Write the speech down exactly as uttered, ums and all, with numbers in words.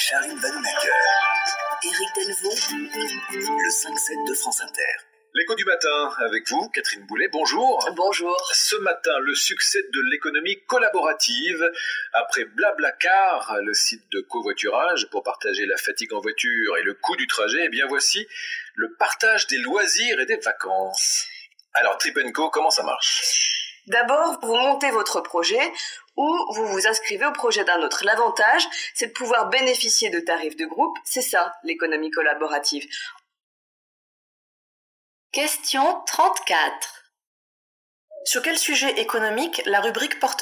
Charline Vanhoenacker, Éric Delvaux, le cinq sept de France Inter. L'écho du matin avec vous, Catherine Boulet, bonjour. Bonjour. Ce matin, le succès de l'économie collaborative. Après Blablacar, le site de covoiturage pour partager la fatigue en voiture et le coût du trajet, eh bien voici le partage des loisirs et des vacances. Alors, Trip and Co, comment ça marche ? D'abord, vous montez votre projet ou vous vous inscrivez au projet d'un autre. L'avantage, c'est de pouvoir bénéficier de tarifs de groupe. C'est ça, l'économie collaborative. Question trente-quatre. Sur quel sujet économique la rubrique porte-t-elle ?